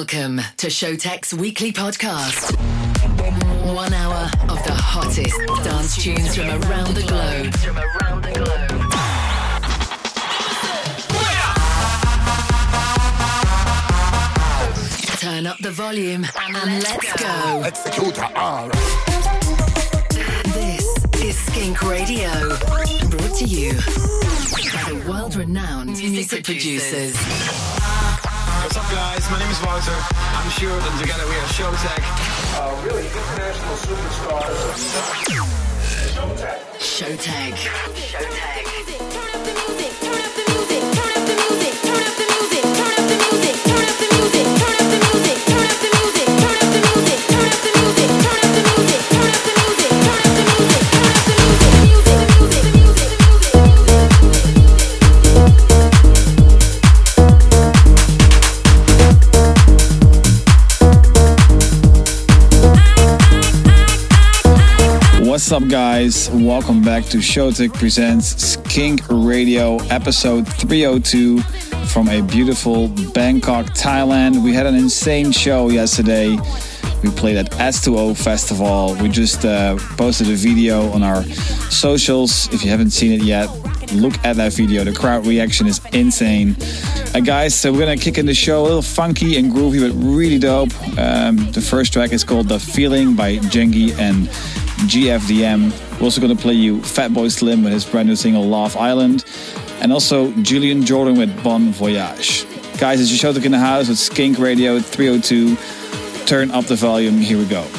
Welcome to Showtek's weekly podcast. 1 hour of the hottest dance tunes from around the globe. Turn up the volume and let's go. This is Skink Radio, brought to you by the world-renowned music producers. What's up, guys? My name is Wouter. I'm Sjoerd, and together we are Showtek. Really international superstars. Showtek. Turn up the music, turn up the music, turn up the music, turn up the music, turn up the music, turn up the music, turn up the music, turn up the music, turn up the music, turn up the music, turn up the music, turn up the music, turn up the music, turn up the music, What's up, guys? Welcome back to Showtek Presents Skink Radio, episode 302 from a beautiful Bangkok, Thailand. We had an insane show yesterday. We played at S2O Festival. We just posted a video on our socials. If you haven't seen it yet, look at that video. The crowd reaction is insane. Guys, so we're going to kick in the show a little funky and groovy, but really dope. The first track is called The Feeling by Jengi and GFDM. We're also going to play you Fatboy Slim with his brand new single Love Island, and also Julian Jordan with Bon Voyage. Guys, it's your Showtek in the house with Skink Radio 302. Turn up the volume. Here we go.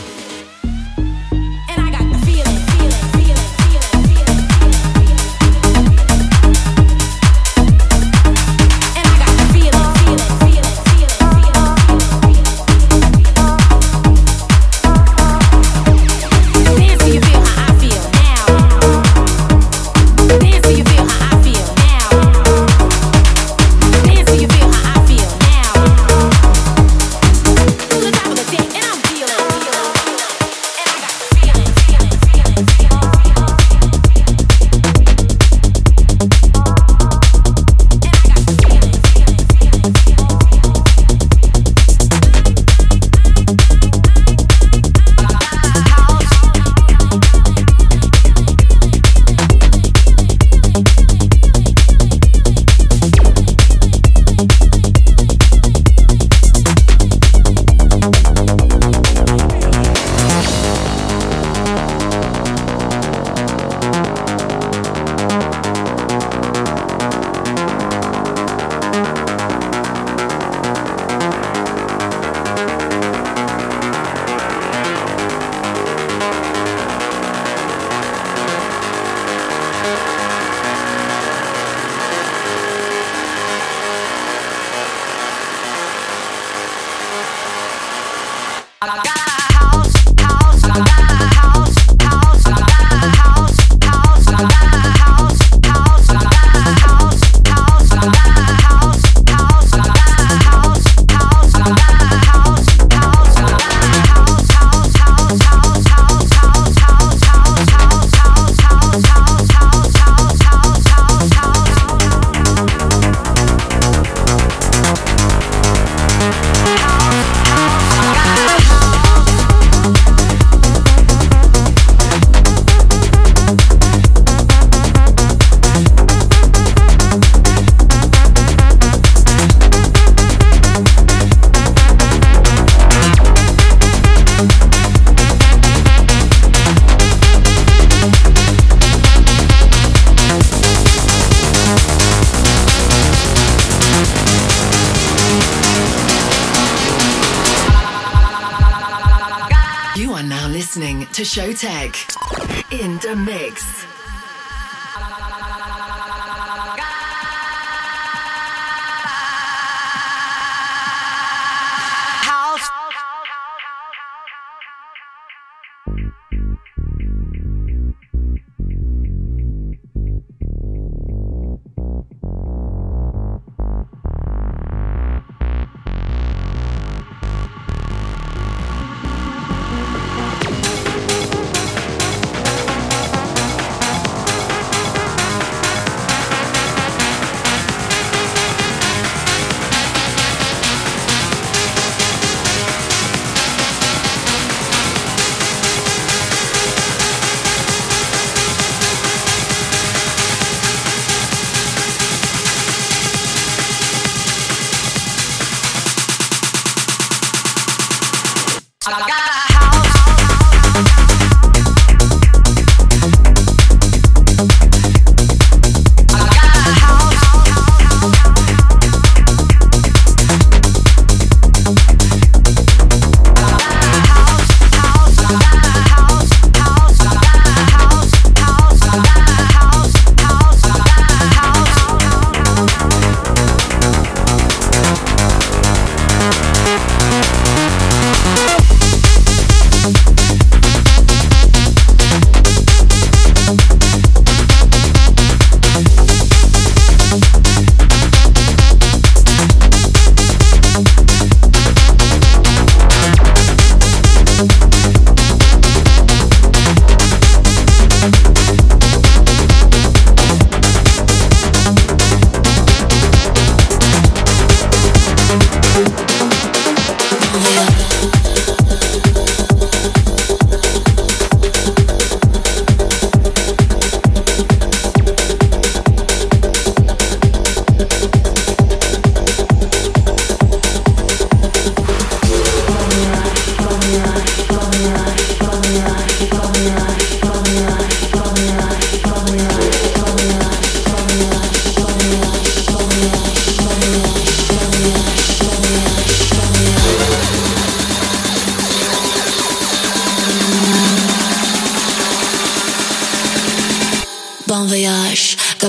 To Showtek in the mix.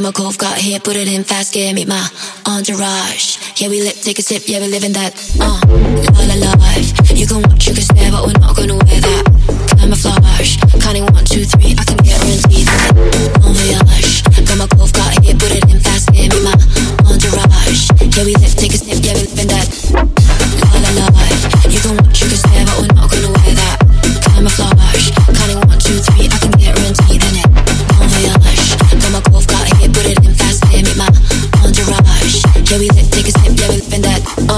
my cove, got here, put it in fast, yeah, meet my entourage. Yeah, we lit, take a sip, yeah, we living that, la la life. You can watch, you can stare, but we're not gonna wear that camouflage. Counting 1, 2, 3, I can guarantee that. Bon voyage, got my cove, got here, put it in fast, yeah, meet my entourage. Yeah, we lit, take a sip, yeah, we living that, la la life. You can watch, you can stare, but we're not gonna wear that camouflage. Counting 1, 2, 3, I can guarantee that. Bon voyage, got my cove, got here, put it in fast, yeah, meet my entourage. Yeah, we lit, take a sip, yeah, we living that,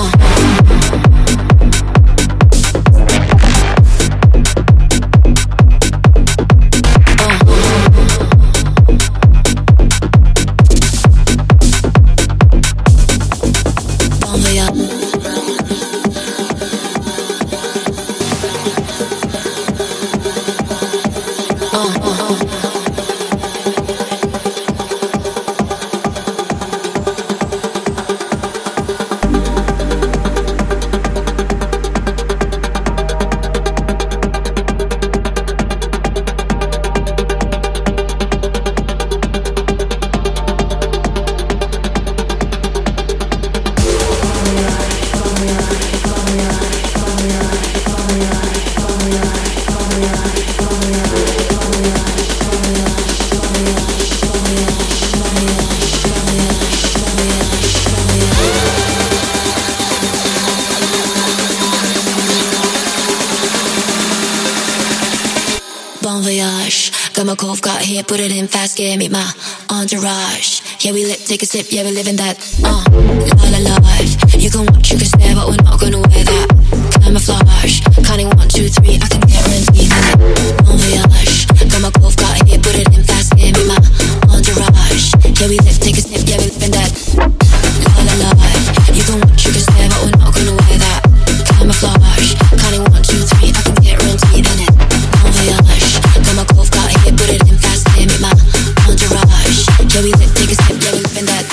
got my cove, got here, put it in fast, yeah, meet my entourage. Yeah, we lit, take a sip, yeah, we living that, la la life. You can watch, you can stare, but we're not gonna wear that camouflage. Counting 1, 2, 3, I can guarantee that. Bon voyage, got my cove, got here, put it in fast, yeah, meet my entourage. Yeah, we lit, take a sip, yeah, we living that, la la life. You can watch, you can stare, but we're not gonna wear that camouflage. Counting 1, 2, 3, I can guarantee that. Bon voyage, got my cove, got here, put it in fast, yeah, meet my entourage. Yeah, we lit, take a sip, yeah, we living that,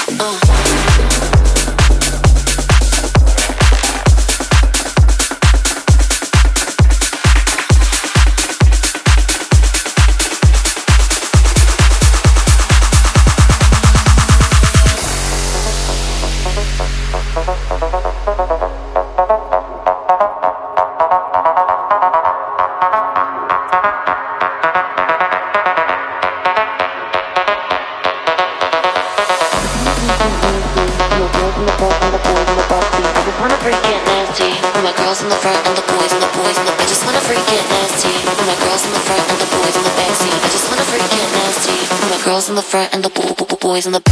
in the front and the boys in the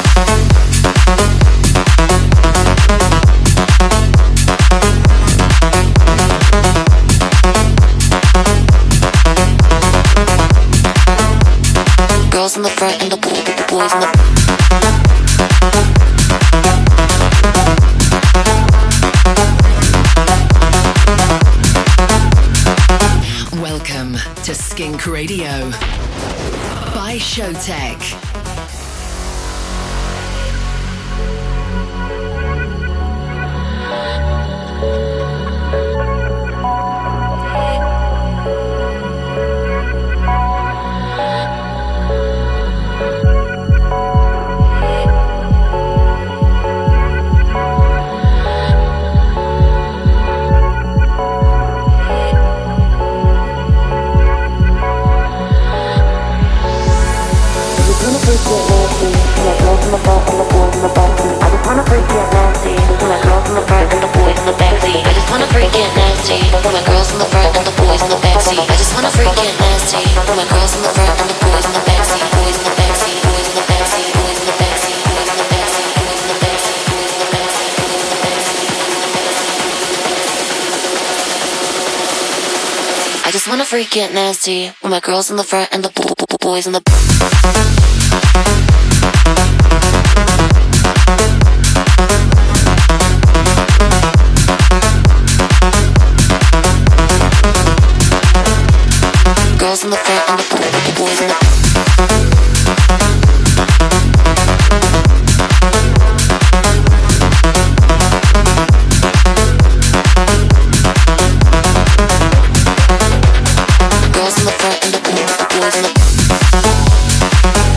girls in the front and the boys in the Welcome to Skink Radio by Showtek. freak get nasty with my girls in the front and the boys in the girls in the front and the boys in the girls in the front and the boys in the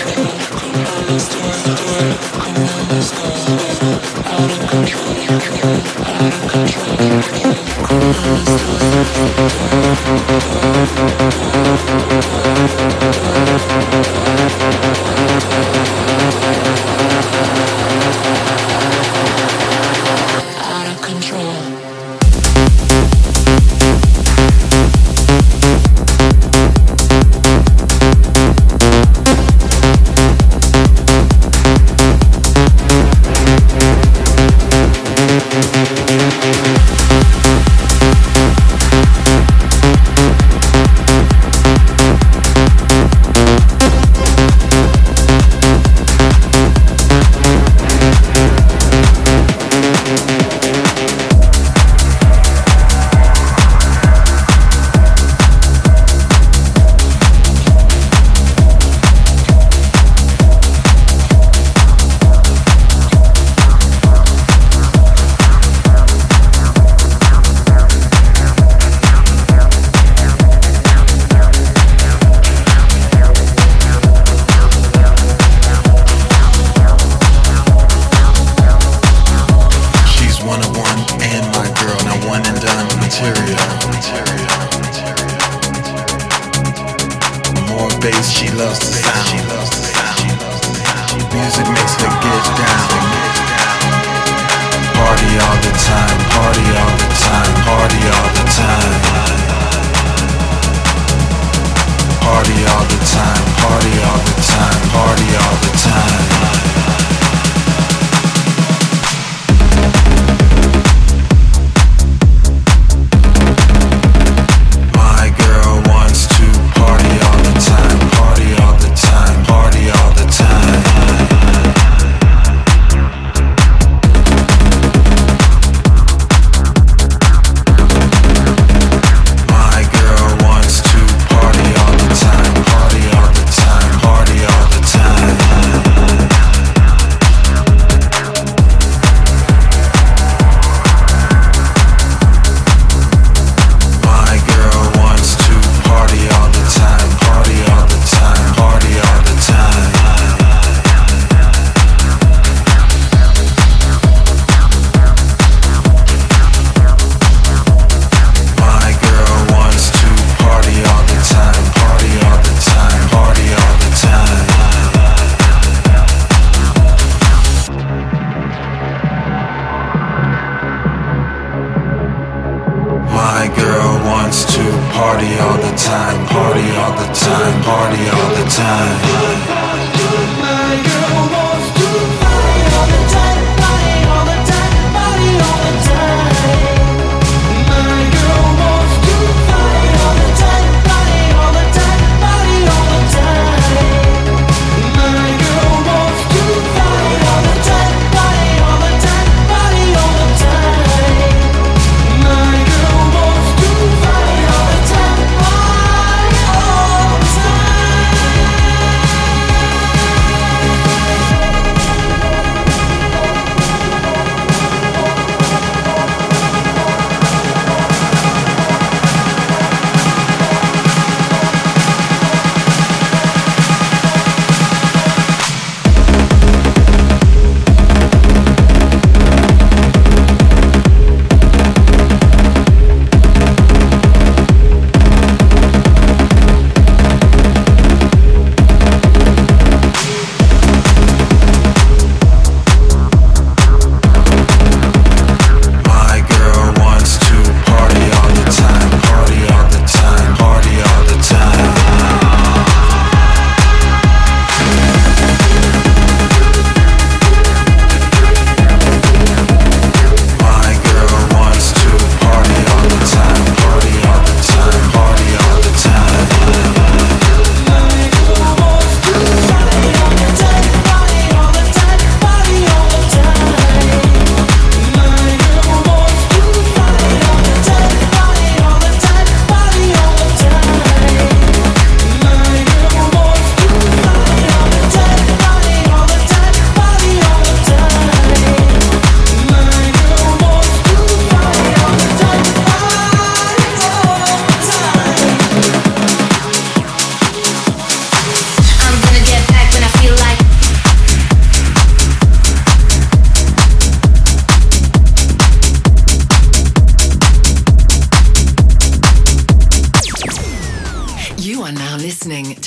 time.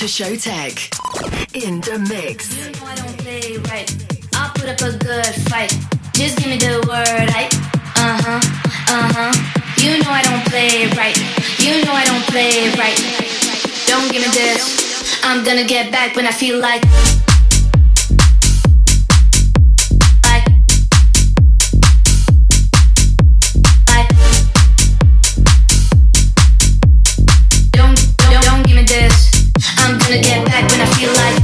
to Showtek. In the mix. You know I don't play right. I'll put up a good fight. Just give me the word, You know I don't play right. You know I don't play right. Don't give me this. I'm gonna get back when I feel like. Don't give me this. I'm gonna get back when I feel like.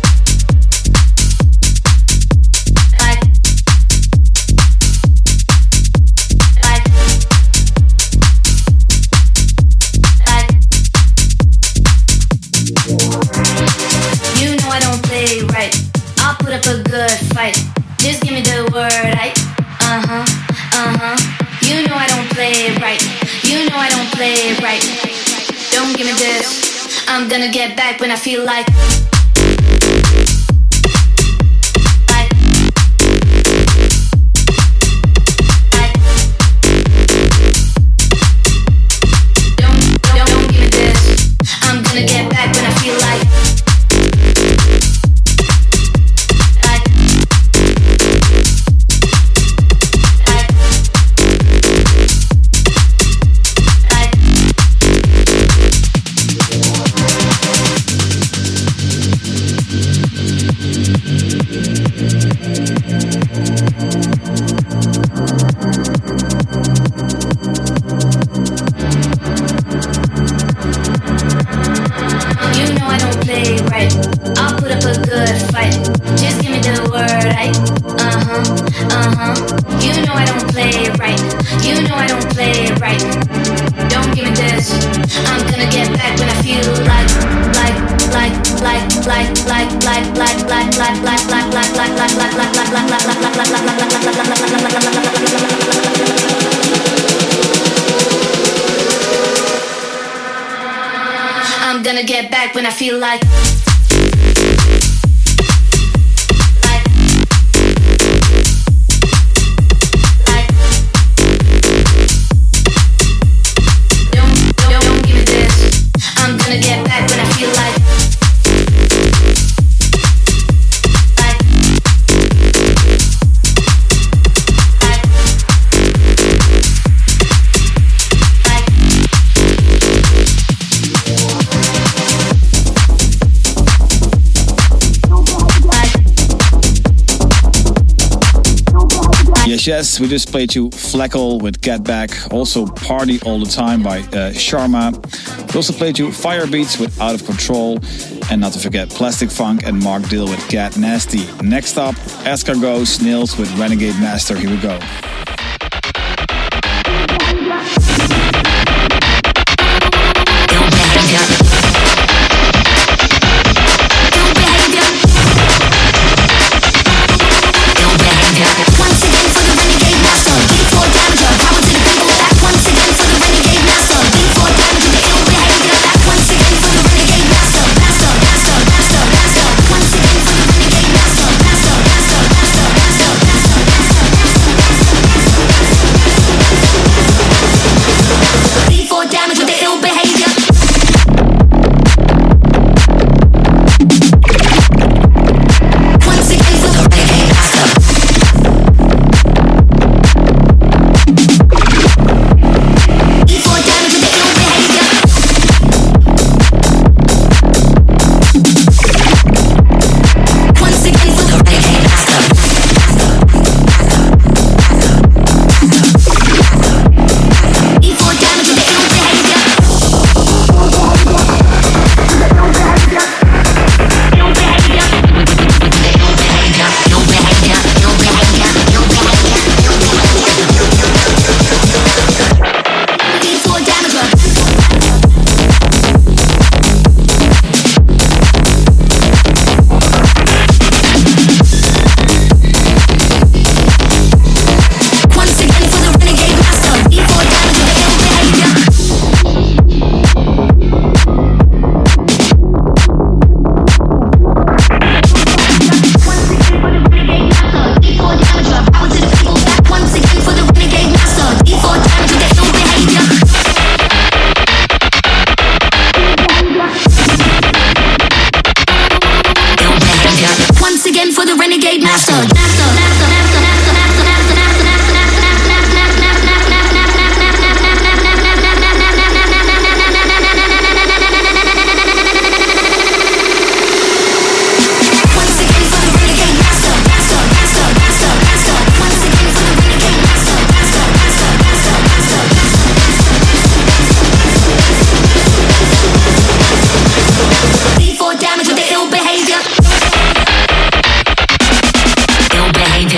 You know I don't play right. I'll put up a good fight. Just give me the word, You know I don't play right. You know I don't play right. Don't give me this. I'm gonna get back when I feel like. Don't give me this. I'm gonna get back when I feel like. I'm gonna get back when I feel like. Don't give me this. I'm gonna get back when I feel like. Yes, we just played you Fleckle with Get Back, also Party All the Time by Sharma. We also played you Firebeats with Out of Control, and not to forget Plastic Funk and Mark Dill with Get Nasty. Next up, Escargot Snails with Renegade Master. Here we go. Master. Once again for the renegade master. Damage with the ill behavior. Ill behavior.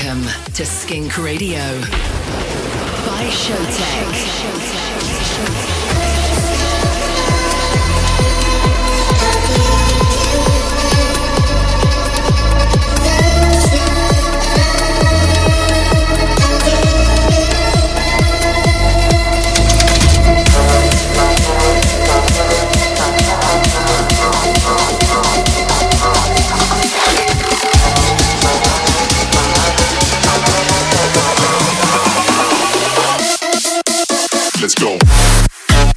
Welcome to Skink Radio by Showtek. Let's go.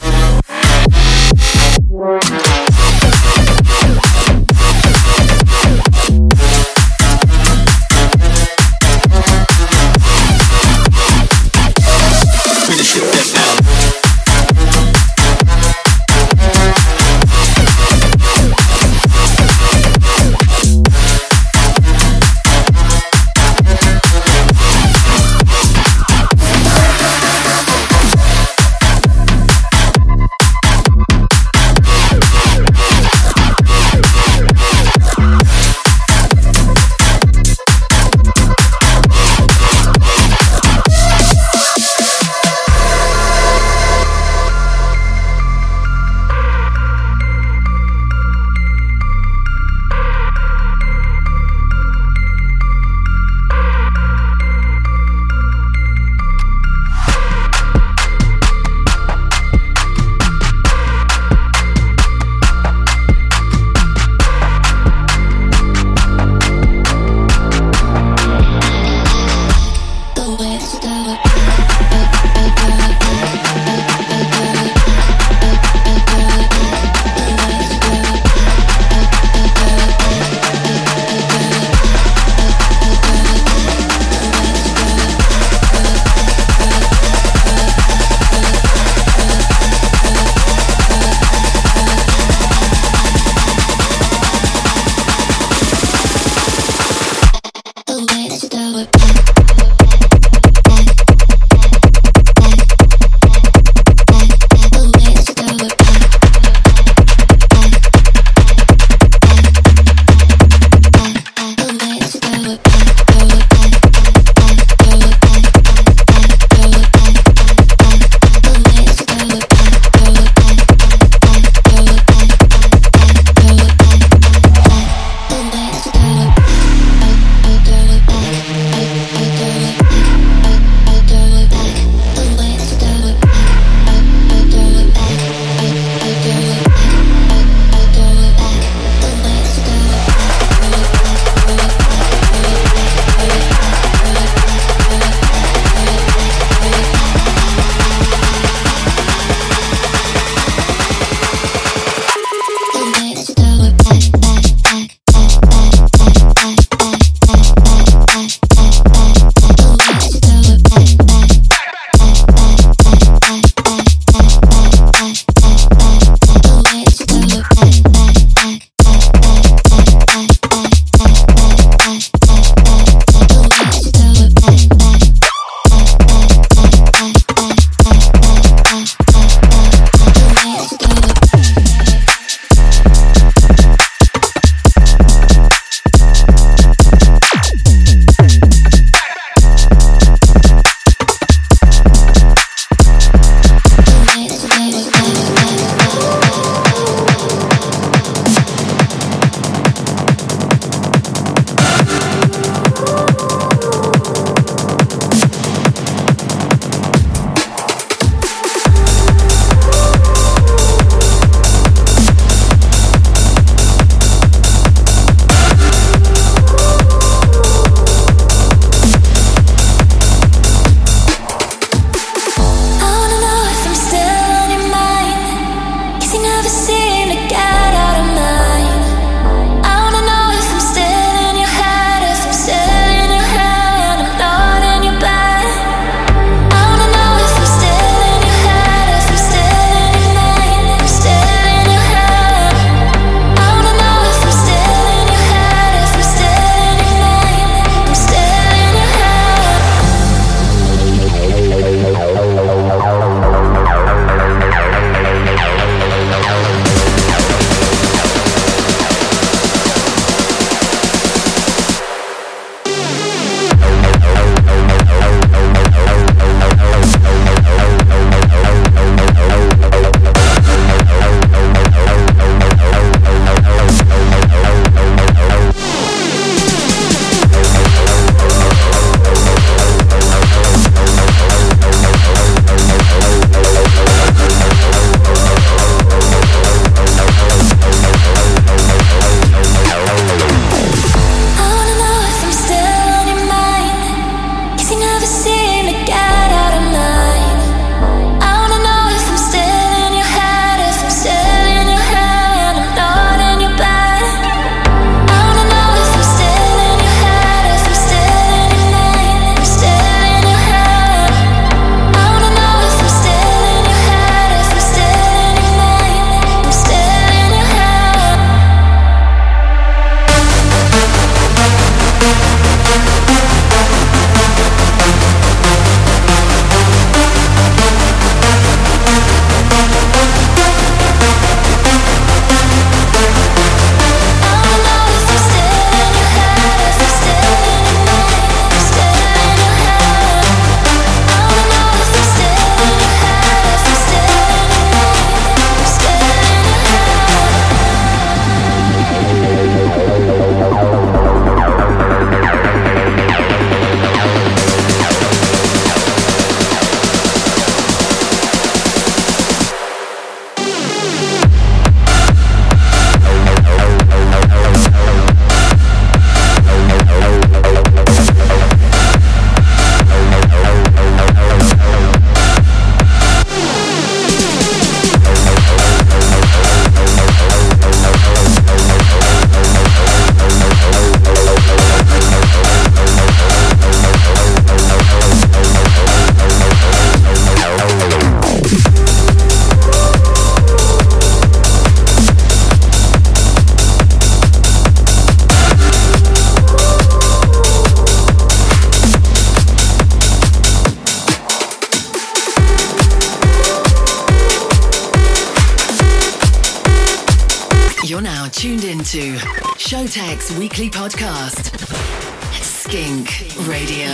to Showtek's weekly podcast, Skink Radio.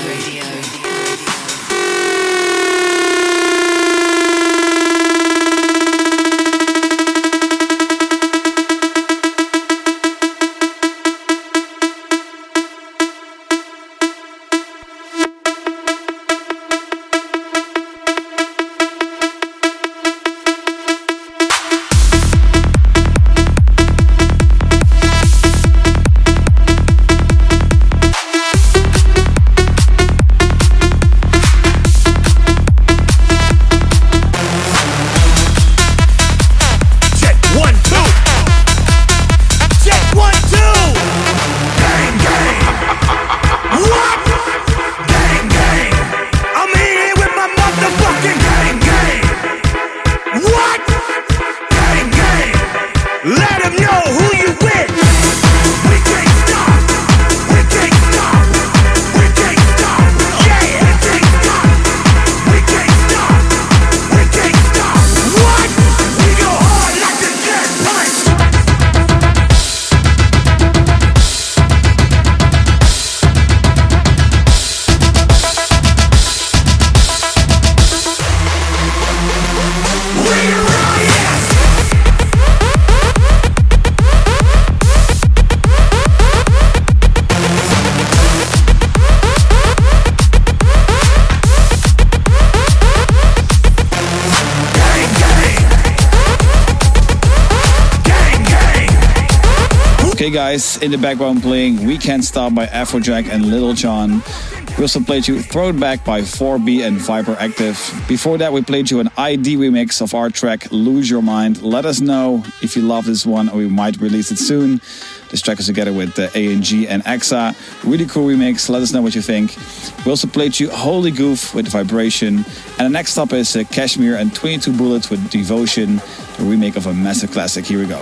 Okay guys, in the background playing We Can't Stop by Afrojack and Little John. We also played you Throw It Back by 4B and Viper Active. Before that we played you an ID remix of our track Lose Your Mind. Let us know if you love this one or we might release it soon. This track is together with ANG and Exa. Really cool remix, let us know what you think. We also played you Holy Goof with Vibration. And the next up is Kashmir and 22 Bullets with Devotion, a remake of a massive classic. Here we go.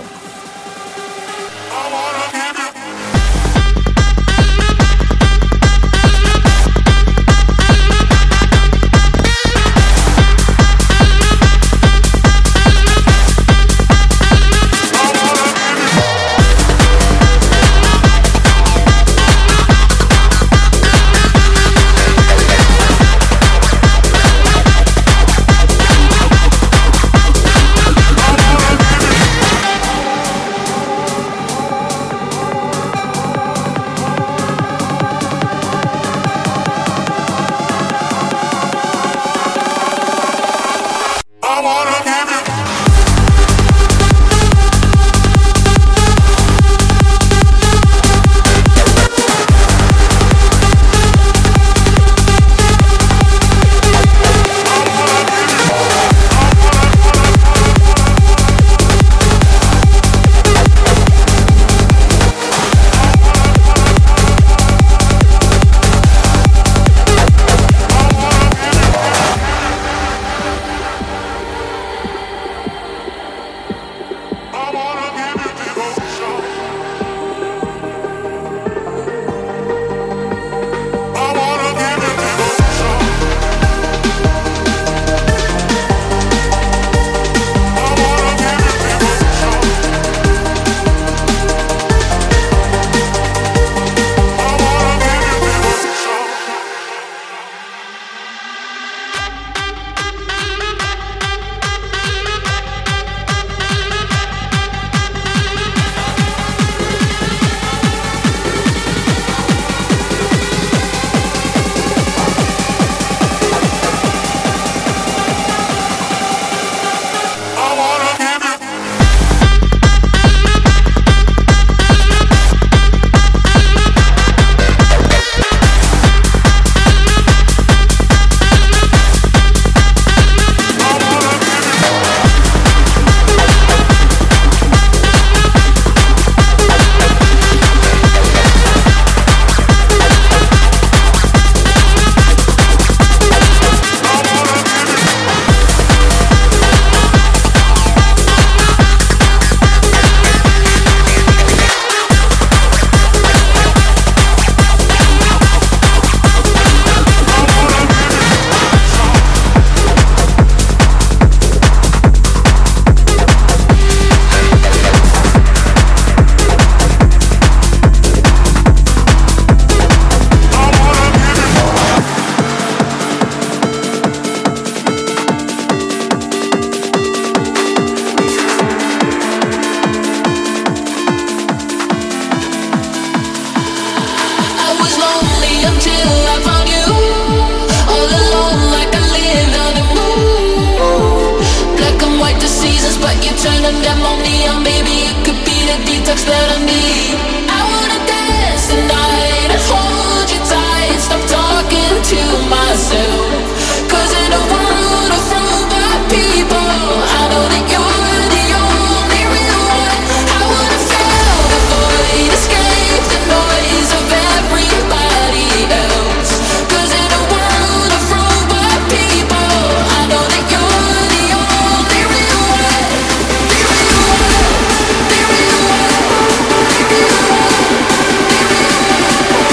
until I found you. All alone like I lived on the moon. Black and white the seasons, but you turn them on neon. Baby, it could be the detox that I need. I wanna dance tonight and hold you tight. Stop talking to myself, 'cause in a world of robot people, I know that you're the only real one. I wanna fill the void, escape the noise of everybody else. 'Cause in a world of robot people, I know that you're the only real one. The real one, the real one, the real one, the real one.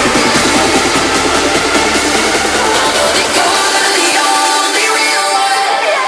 I know that you're the only real one.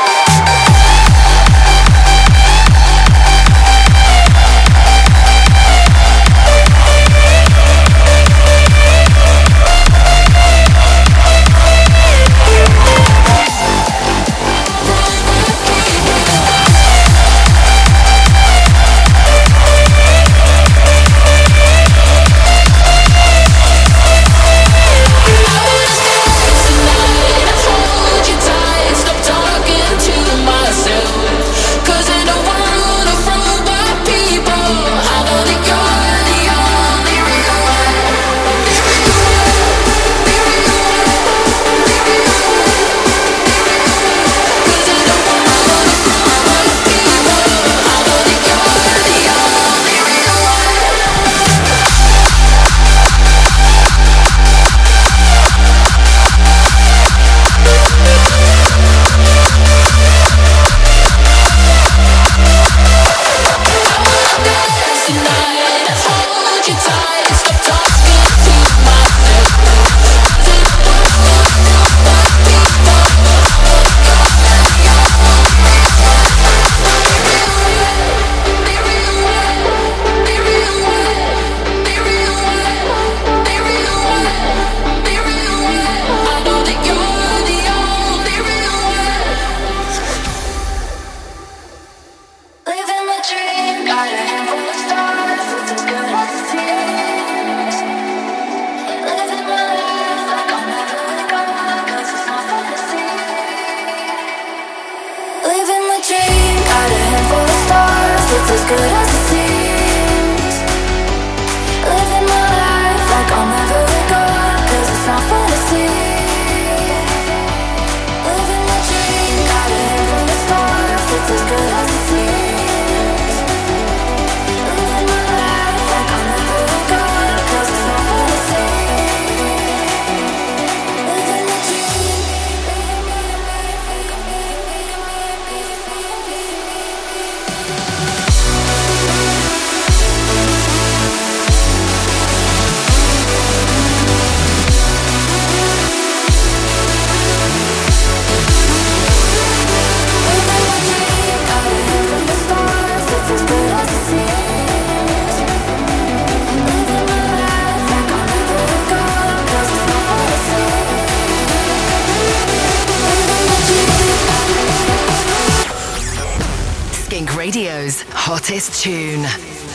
Radio's hottest tune.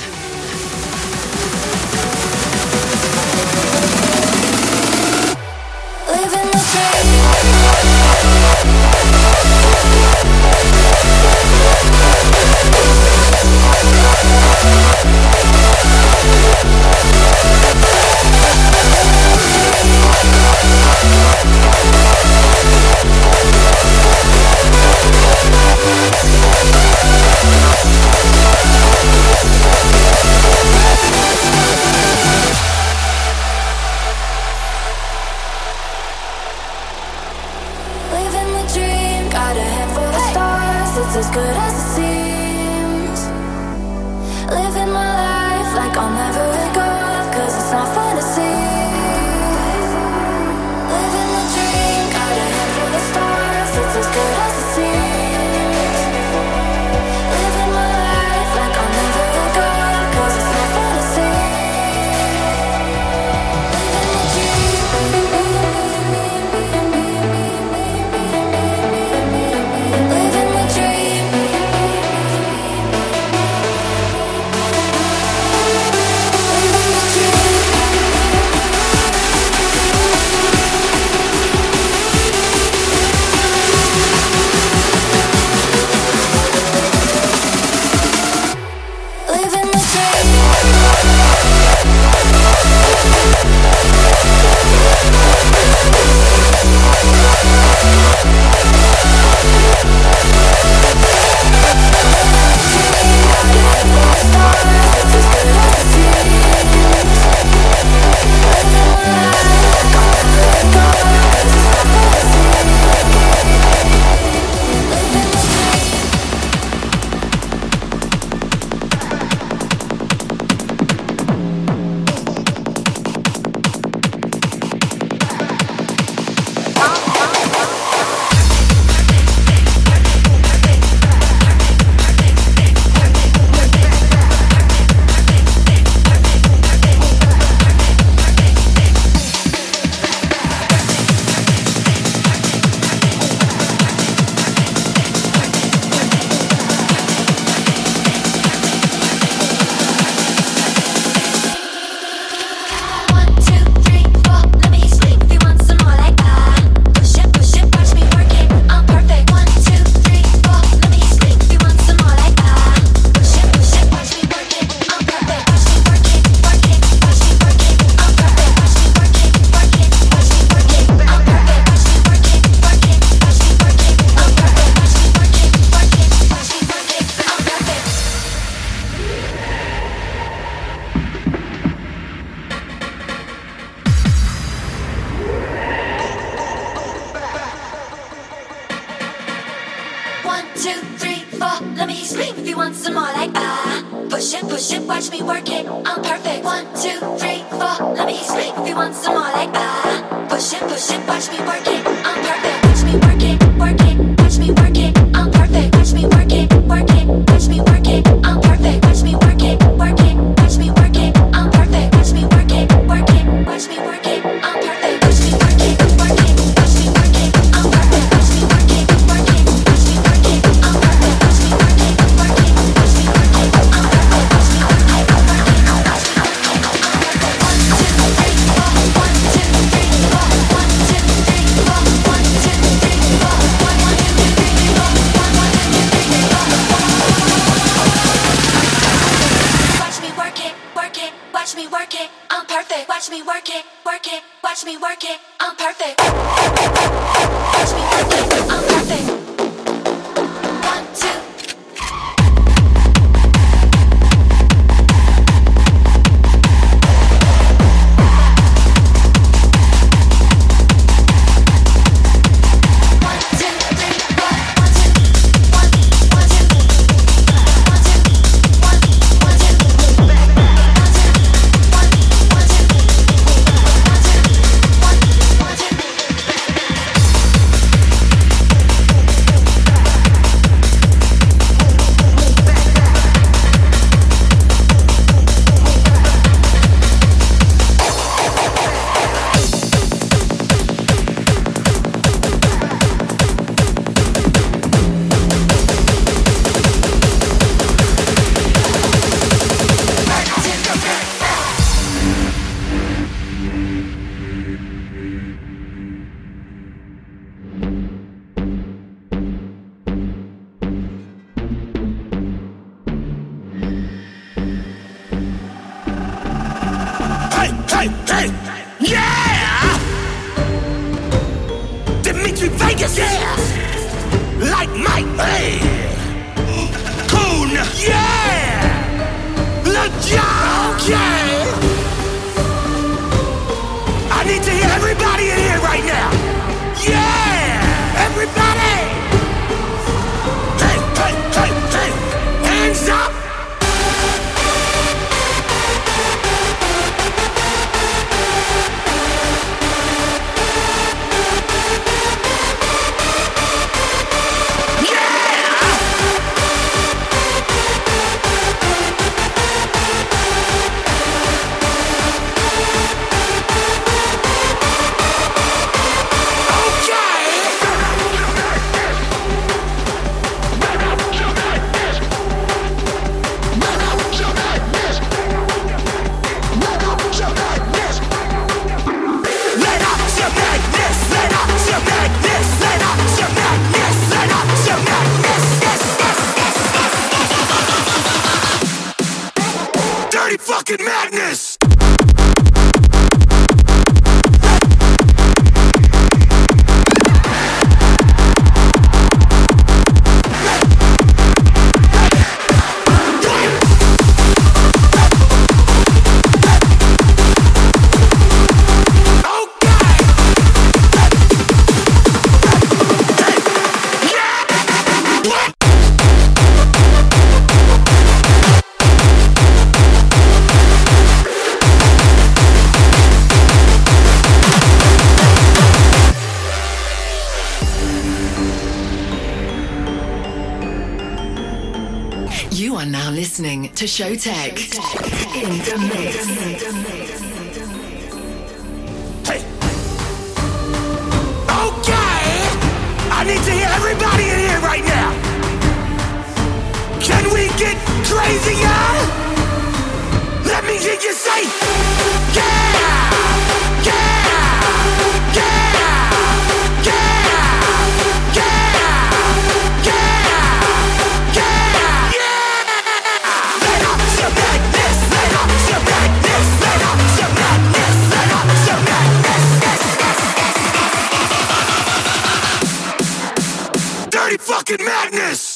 Living the dream. It's as good as it seems. Living my life like I'll never let go of, 'cause it's not fantasy. Living the dream, got a head full of stars. It's as good as it seems. Living my life like I'll never let go of, 'cause it's not fantasy. Living the dream. Living the dream. Living the dream. want some more like push it, watch me work it, I'm perfect. Watch me work it, watch me work it, I'm perfect. Watch me work it, watch me work it, I'm perfect. Watch me work it, watch me work it, I'm perfect. Watch me work it, watch me work it, I'm perfect. Watch me work it, watch me work it, I'm perfect. Watch me work it, watch me work it, I'm perfect. Watch me work it, watch me work it, I'm perfect. Watch me work it, I'm perfect. 1, 2. Hey, yeah! Dimitri Vegas, yeah! Like Mike, hey! Coon, yeah! LeJohn, okay! I need to hear everybody in here right now! Yeah! Everybody! Hey! Hands up! Fucking madness! You are now listening to Showtek in the mix. Hey! Okay! I need to hear everybody in here right now! Can we get crazier? Let me hear you say, yeah! Yeah! Yeah! Fucking madness!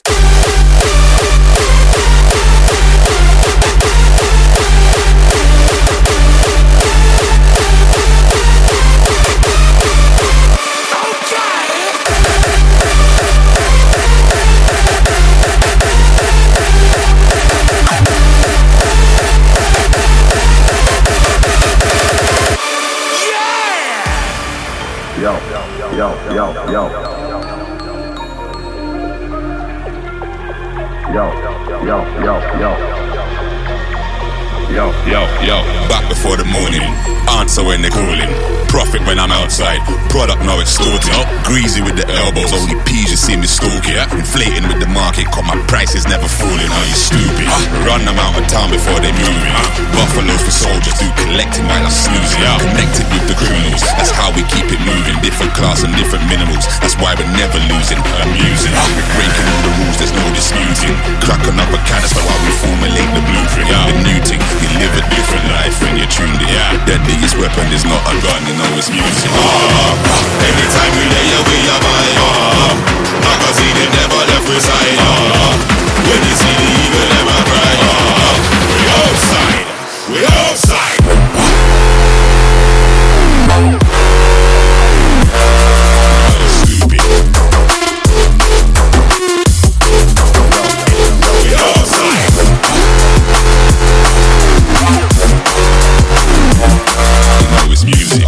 Back before the morning, answer when they're calling. Profit when I'm outside, product now extorting. Greasy with the elbows, only P's you see me stalking. Inflating with the market, cause my prices never falling. Are you stupid? Run them out of town before they move it. Buffaloes for soldiers, do collecting while I'm snoozing. Connected with the criminals, that's how we keep it moving. Different class and different minerals, that's why we're never losing. Amusing, we're breaking all the rules, there's no disputing. Crack another canister while we formulate the blueprint. The new thing, you live a different life when you're tuned in. The deadliest weapon is not a gun, you know it's music. Anytime we lay away your mind, magazine it never left we side. When you see the evil never cry. We outside, we outside. Stupid. We outside. You know it's music.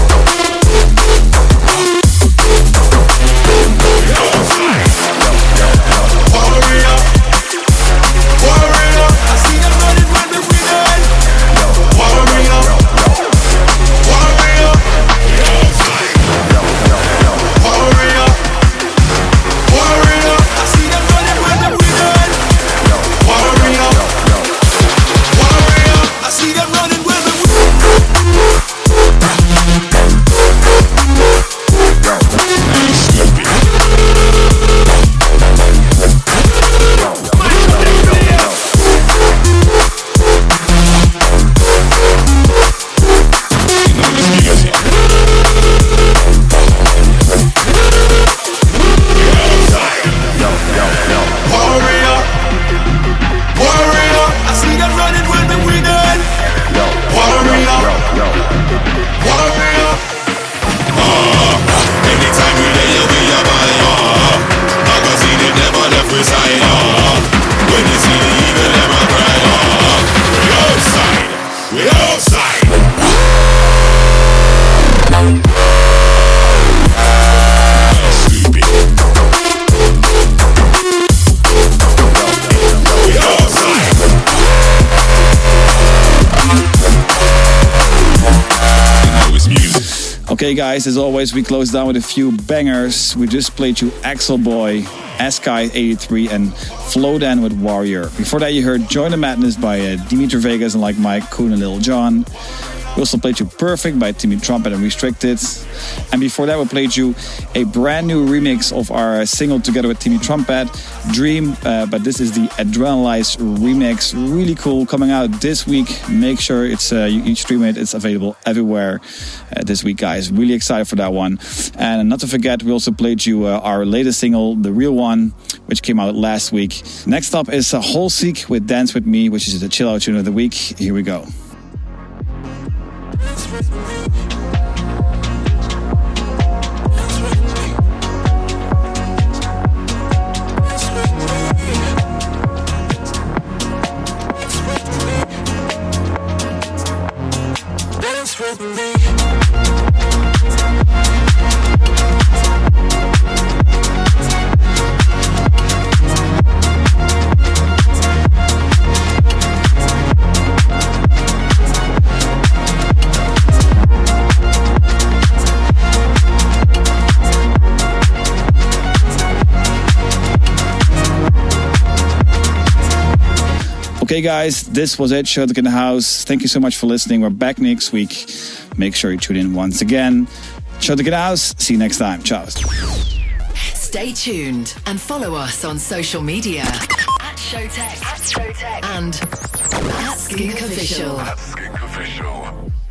Okay guys, as always we close down with a few bangers. We just played you Axel Boy, Askai 83 and Flowdan with Warrior. Before that you heard Join the Madness by Dimitri Vegas and Like Mike, Koen and Lil Jon. We also played you Perfect by Timmy Trumpet and Restricted. And before that we played you a brand new remix of our single together with Timmy Trumpet, Dream, but this is the Adrenalize remix. Really cool, coming out this week. Make sure it's you stream it, it's available everywhere this week guys. Really excited for that one. And not to forget, we also played you our latest single, The Real One, which came out last week. Next up is Holseek with Dance With Me, which is the chill out tune of the week. Here we go. Okay guys, this was it, Showtek in the House. Thank you so much for listening. We're back next week. Make sure you tune in once again. Showtek in the House, see you next time. Ciao. Stay tuned and follow us on social media at Showtek and at Skink Official.